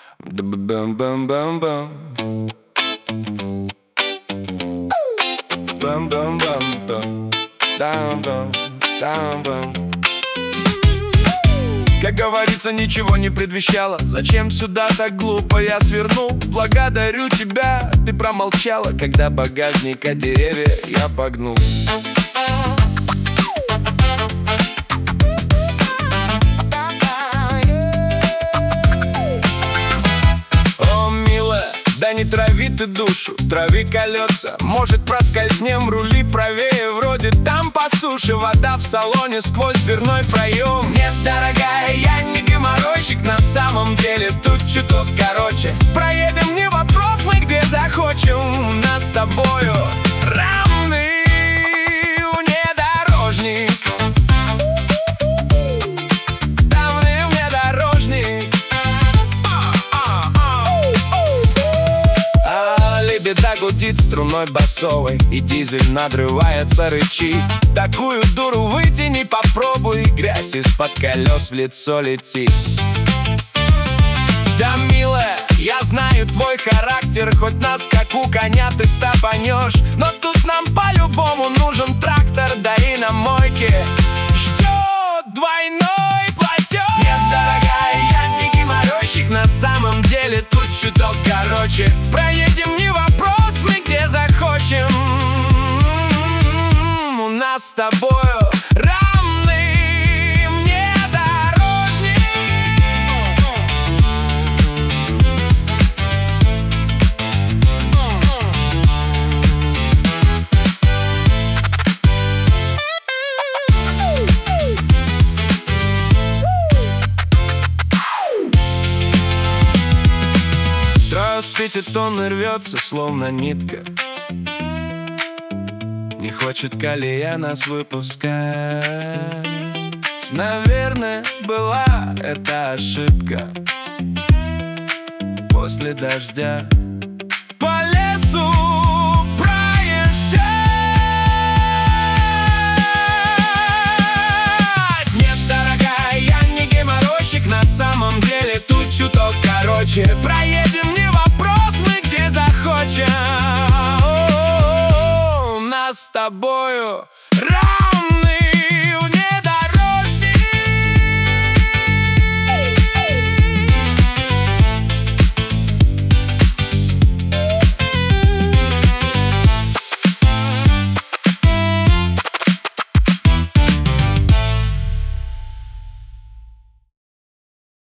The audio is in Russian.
Бам-бам-бам-бам. Бам-бам-бам-бам. Дам-бам-дам-бам. Как говорится, ничего не предвещало. Зачем сюда так глупо я свернул? Благодарю тебя, ты промолчала, когда багажника деревья я погнул. О, милая, да не трави ты душу, трави колеса. Может, проскользнем, рули правее, вроде там по суше. Вода в салоне сквозь дверной проем. Нет, дорогая, я не геморройщик, на самом деле тут чуток короче. Проедем, не вопрос, мы где захочем. Нас с тобою равный внедорожник. Равный внедорожник. Лебеда гудит струной басовой, и дизель надрывается, рычит. Такую дуру вытяни, попробуй, грязь из-под колес в лицо летит. Да, милая, я знаю твой характер, хоть на скаку коня ты стопанешь. Но тут нам по-любому нужен трактор, да и на мойке ждет двойной платеж. Нет, дорогая, я не геморройщик, на самом деле тут чуток короче. Проедем, не вопрос, мы где захочем. У нас с тобою равный внедорожник. Здравствуйте, тонны рвется, словно нитка. Не хочет колея нас выпускать. Наверное, была это ошибка. После дождя по лесу проезжать. Нет, дорогая, я не геморройщик, на самом деле тут чуток короче. Проедем, не вопрос, мы где захочем. Нас с тобою